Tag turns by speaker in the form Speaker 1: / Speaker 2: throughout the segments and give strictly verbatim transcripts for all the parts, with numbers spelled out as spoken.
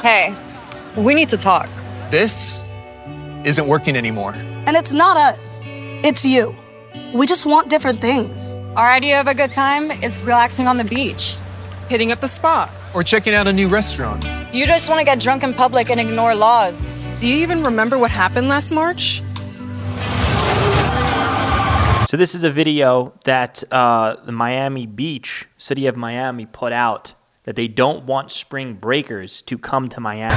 Speaker 1: Hey, we need to talk.
Speaker 2: This isn't working anymore.
Speaker 3: And it's not us. It's you. We just want different things.
Speaker 1: Our idea of a good time is relaxing on the beach.
Speaker 4: Hitting up a spa.
Speaker 2: Or checking out a new restaurant.
Speaker 1: You just want to get drunk in public and ignore laws.
Speaker 4: Do you even remember what happened last March?
Speaker 5: So this is a video that uh, the Miami Beach, City of Miami, put out that they don't want spring breakers to come to Miami.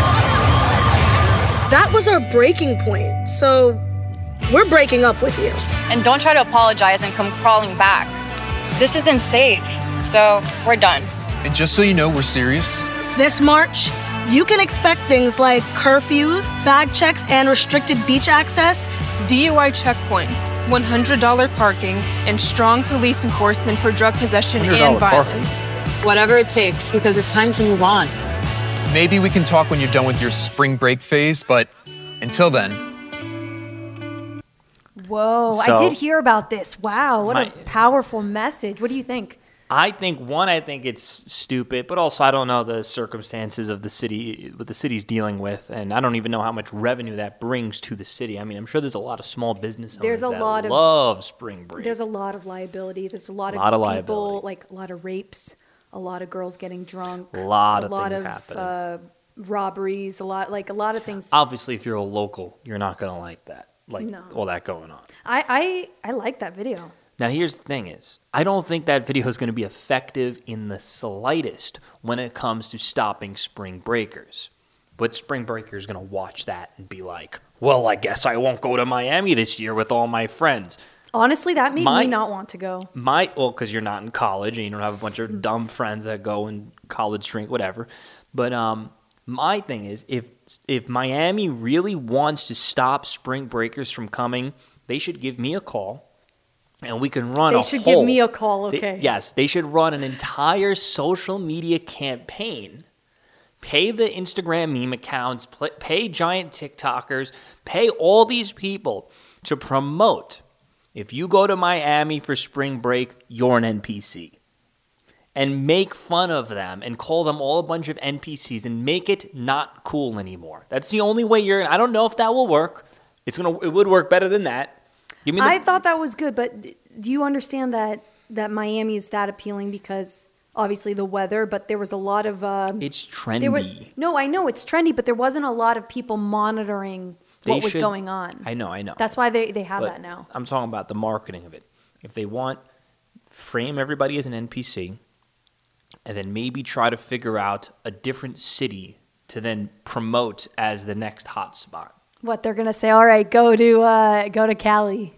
Speaker 3: That was our breaking point, so we're breaking up with you.
Speaker 1: And don't try to apologize and come crawling back. This isn't safe, so we're done.
Speaker 2: And just so you know, we're serious.
Speaker 3: This March, you can expect things like curfews, bag checks, and restricted beach access.
Speaker 4: D U I checkpoints, one hundred dollars parking, and strong police enforcement for drug possession and violence.
Speaker 2: Parking.
Speaker 6: Whatever it takes, because it's time to move on.
Speaker 2: Maybe we can talk when you're done with your spring break phase, but until then.
Speaker 7: Whoa,
Speaker 5: So,
Speaker 7: I did hear about this. Wow, what
Speaker 5: my-
Speaker 7: a powerful message. What do you think?
Speaker 5: I think, one, I think it's stupid, but also I don't know the circumstances of the city, what the city's dealing with, and I don't even know how much revenue that brings to the city. I mean, I'm sure there's a lot of small business owners
Speaker 7: There's a
Speaker 5: that
Speaker 7: lot of-
Speaker 5: love spring break.
Speaker 7: There's a lot of liability. There's a lot of
Speaker 5: Lot of
Speaker 7: people,
Speaker 5: liability.
Speaker 7: like a lot of rapes, a lot of girls getting drunk,
Speaker 5: A lot
Speaker 7: a
Speaker 5: of
Speaker 7: lot
Speaker 5: things
Speaker 7: of
Speaker 5: happening.
Speaker 7: uh, robberies, a lot like a lot of things.
Speaker 5: Obviously, if you're a local, you're not going to like that, like
Speaker 7: No.
Speaker 5: all that going on.
Speaker 7: I, I I like that video.
Speaker 5: Now, here's the thing is, I don't think that video is going to be effective in the slightest when it comes to stopping spring breakers. But spring breakers going to watch that and be like, well, I guess I won't go to Miami this year with all my friends.
Speaker 7: Honestly, that made
Speaker 5: My-
Speaker 7: me not want to go.
Speaker 5: My, well, because you're not in college and you don't have a bunch of dumb friends that go and college drink, whatever. But um, my thing is, if if Miami really wants to stop spring breakers from coming, they should give me a call. And we can run
Speaker 7: They
Speaker 5: a
Speaker 7: should
Speaker 5: whole,
Speaker 7: give me a call,
Speaker 5: they-
Speaker 7: okay.
Speaker 5: yes, they should run an entire social media campaign. Pay the Instagram meme accounts, pl- pay giant TikTokers, pay all these people to promote. If you go to Miami for spring break, you're an N P C. And make fun of them and call them all a bunch of N P Cs and make it not cool anymore. That's the only way you're. I don't know if that will work. It's gonna. It would work better than that. Give me the,
Speaker 7: I thought that was good, but d- do you understand that that Miami is that appealing because obviously the weather, but there was a lot of um,
Speaker 5: It's trendy.
Speaker 7: there were, no, I know it's trendy, but there wasn't a lot of people monitoring
Speaker 5: They
Speaker 7: what was
Speaker 5: should-
Speaker 7: going on.
Speaker 5: I know, I know.
Speaker 7: That's why they, they have
Speaker 5: But
Speaker 7: that now.
Speaker 5: I'm talking about the marketing of it. If they want, frame everybody as an N P C, and then maybe try to figure out a different city to then promote as the next hot spot.
Speaker 7: What they're gonna say? All right, go to uh, go to Cali.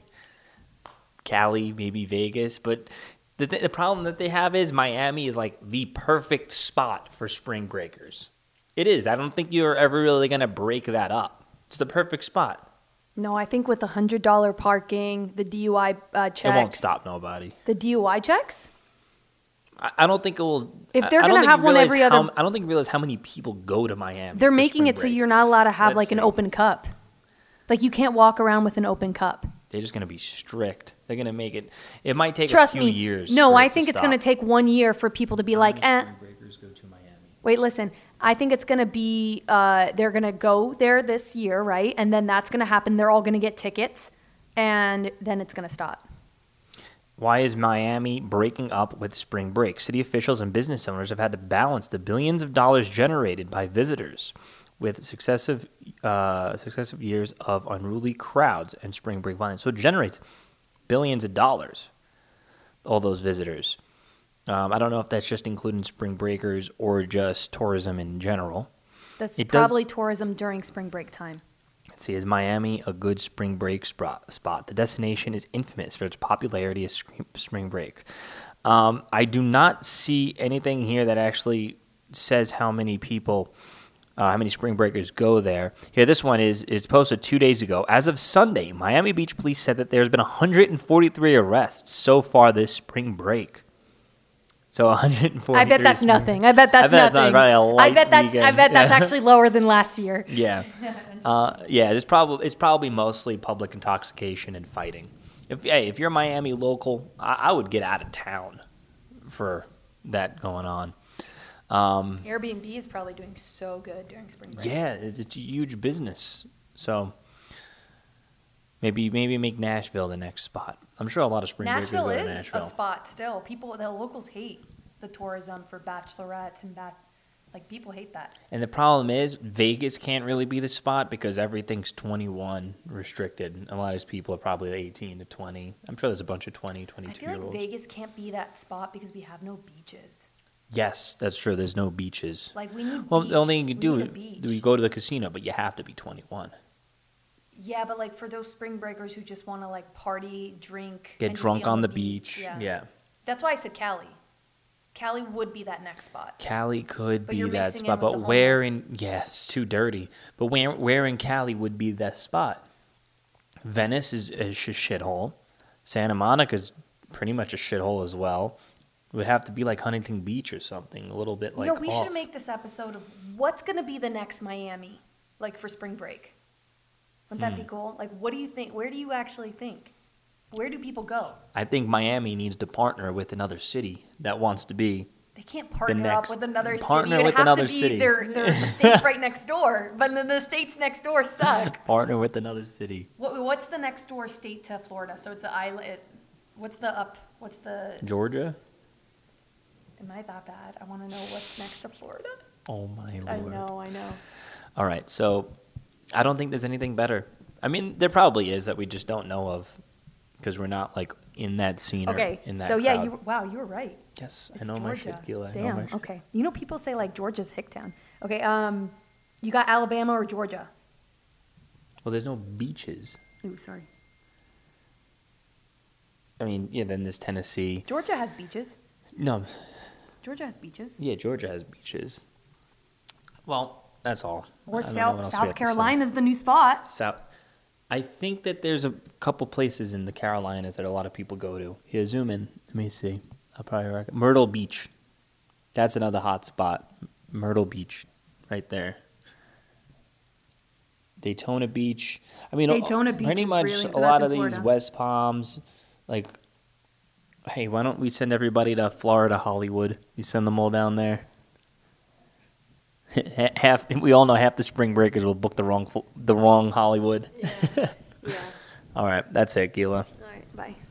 Speaker 5: Cali, maybe Vegas, but the th- the problem that they have is Miami is like the perfect spot for spring breakers. It is. I don't think you're ever really gonna break that up. It's the perfect spot.
Speaker 7: No, I think with the hundred dollar parking, the D U I uh, checks,
Speaker 5: It won't stop nobody.
Speaker 7: the D U I checks.
Speaker 5: I, I don't think it will.
Speaker 7: If they're
Speaker 5: I- I don't
Speaker 7: gonna
Speaker 5: think
Speaker 7: have
Speaker 5: you
Speaker 7: one
Speaker 5: realize
Speaker 7: every
Speaker 5: how-
Speaker 7: other-
Speaker 5: I don't think you realize how many people go to Miami.
Speaker 7: They're
Speaker 5: for
Speaker 7: making
Speaker 5: spring
Speaker 7: it so
Speaker 5: break.
Speaker 7: you're not allowed to have
Speaker 5: Let's
Speaker 7: like an
Speaker 5: see.
Speaker 7: open cup. Like you can't walk around with an open cup.
Speaker 5: They're just going to be strict. They're going to make it. It might take
Speaker 7: Trust
Speaker 5: a few
Speaker 7: me.
Speaker 5: years.
Speaker 7: No,
Speaker 5: for
Speaker 7: I
Speaker 5: it to
Speaker 7: think it's
Speaker 5: stop.
Speaker 7: going to take one year for people to be like, eh.
Speaker 5: Breakers go to Miami.
Speaker 7: Wait, listen. I think it's going to be, uh, they're going to go there this year, right? And then that's going to happen. They're all going to get tickets. And then it's going to stop.
Speaker 5: Why is Miami breaking up with spring break? City officials and business owners have had to balance the billions of dollars generated by visitors with successive uh, successive years of unruly crowds and spring break violence. So it generates billions of dollars, all those visitors. Um, I don't know if that's just including spring breakers or just tourism in general.
Speaker 7: That's
Speaker 5: It does-
Speaker 7: probably tourism during spring break time.
Speaker 5: Let's see, is Miami a good spring break spot? spot? The destination is infamous for its popularity as scre- spring break. Um, I do not see anything here that actually says how many people, uh, how many spring breakers go there. Here, this one is is posted two days ago. As of Sunday, Miami Beach police said that there's been one hundred forty-three arrests so far this spring break. So one hundred forty-three.
Speaker 7: I bet that's
Speaker 5: spring-
Speaker 7: nothing. I bet that's
Speaker 5: I bet it's
Speaker 7: nothing.
Speaker 5: not probably a
Speaker 7: I
Speaker 5: light
Speaker 7: bet that's I
Speaker 5: weekend.
Speaker 7: bet that's
Speaker 5: Yeah.
Speaker 7: actually lower than last year.
Speaker 5: Yeah, uh, yeah. It's probably it's probably mostly public intoxication and fighting. If hey, if you're a Miami local, I, I would get out of town for that going on. Um,
Speaker 7: Airbnb is probably doing so good during spring break.
Speaker 5: yeah, it's, it's a huge business. So maybe maybe make Nashville the next spot. I'm sure a lot of spring breakers
Speaker 7: Nashville
Speaker 5: go to
Speaker 7: is
Speaker 5: Nashville.
Speaker 7: a spot still. People, the locals hate the tourism for bachelorettes and bat. Like people hate that.
Speaker 5: And the problem is Vegas can't really be the spot because everything's twenty-one restricted. A lot of these people are probably eighteen to twenty. I'm sure there's a bunch of twenty,
Speaker 7: I
Speaker 5: twenty-two
Speaker 7: feel
Speaker 5: year
Speaker 7: like
Speaker 5: olds.
Speaker 7: Vegas can't be that spot because we have no beaches.
Speaker 5: Yes, that's true. There's no beaches.
Speaker 7: Like we need.
Speaker 5: Well,
Speaker 7: beach.
Speaker 5: the only thing you can
Speaker 7: We
Speaker 5: do
Speaker 7: need a beach.
Speaker 5: is you go to the casino, but you have to be twenty-one.
Speaker 7: Yeah, but like for those spring breakers who just want to like party, drink,
Speaker 5: Get
Speaker 7: and just
Speaker 5: drunk
Speaker 7: be
Speaker 5: on the beach.
Speaker 7: Yeah.
Speaker 5: Yeah.
Speaker 7: That's why I said Cali. Cali would be that next spot.
Speaker 5: Cali could
Speaker 7: But
Speaker 5: be
Speaker 7: you're
Speaker 5: that
Speaker 7: mixing in
Speaker 5: spot,
Speaker 7: with
Speaker 5: but
Speaker 7: the
Speaker 5: where
Speaker 7: homeless.
Speaker 5: in yeah, it's too dirty. But where where in Cali would be that spot? Venice is a sh- shithole. Santa Monica's pretty much a shithole as well. It would have to be like Huntington Beach or something, a little bit like
Speaker 7: you know, we
Speaker 5: off.
Speaker 7: should make this episode of what's going to be the next Miami, like for spring break. Wouldn't that
Speaker 5: Hmm.
Speaker 7: be cool? Like, what do you think? Where do you actually think? Where do people go?
Speaker 5: I think Miami needs to partner with another city that wants to be.
Speaker 7: They can't partner
Speaker 5: next-
Speaker 7: up with another
Speaker 5: partner
Speaker 7: city. It'd
Speaker 5: with
Speaker 7: have
Speaker 5: another
Speaker 7: to be
Speaker 5: city.
Speaker 7: They're, they're the states right next door, but then the states next door suck.
Speaker 5: Partner with another city.
Speaker 7: What, what's the next door state to Florida? So it's an island. It, what's the up? What's the?
Speaker 5: Georgia?
Speaker 7: Am I that bad? I want to know what's next to Florida.
Speaker 5: Oh my lord.
Speaker 7: I know, I know.
Speaker 5: All right, so I don't think there's anything better. I mean, there probably is that we just don't know of because we're not like in that scene
Speaker 7: Okay,
Speaker 5: or in that
Speaker 7: so yeah,
Speaker 5: crowd.
Speaker 7: you wow, you were right.
Speaker 5: Yes,
Speaker 7: It's
Speaker 5: I know my
Speaker 7: Georgia.
Speaker 5: shit, Gila. I know
Speaker 7: Damn.
Speaker 5: my shit.
Speaker 7: Okay. You know, people say like Georgia's Hicktown. Okay. Um, you got Alabama or Georgia?
Speaker 5: Well, there's no beaches.
Speaker 7: Ooh, sorry.
Speaker 5: I mean, yeah, then there's Tennessee.
Speaker 7: Georgia has beaches.
Speaker 5: No,
Speaker 7: Georgia has beaches.
Speaker 5: yeah, Georgia has beaches. Well, that's all.
Speaker 7: Or
Speaker 5: I don't know what
Speaker 7: South
Speaker 5: else we
Speaker 7: South
Speaker 5: have to say.
Speaker 7: Carolina's the new spot.
Speaker 5: South. I think that there's a couple places in the Carolinas that a lot of people go to. Here, zoom in. Let me see. I'll probably recommend Myrtle Beach. That's another hot spot. Myrtle Beach, right there. Daytona Beach. I mean,
Speaker 7: Daytona Beach
Speaker 5: pretty
Speaker 7: is
Speaker 5: much
Speaker 7: really-
Speaker 5: a
Speaker 7: that's
Speaker 5: lot
Speaker 7: in
Speaker 5: of these
Speaker 7: Florida.
Speaker 5: West Palms. Like, hey, why don't we send everybody to Florida, Hollywood? We send them all down there. half we all know half the spring breakers will book the wrong the wrong Hollywood.
Speaker 7: Yeah.
Speaker 5: All right, that's it, Gila.
Speaker 7: All right. Bye.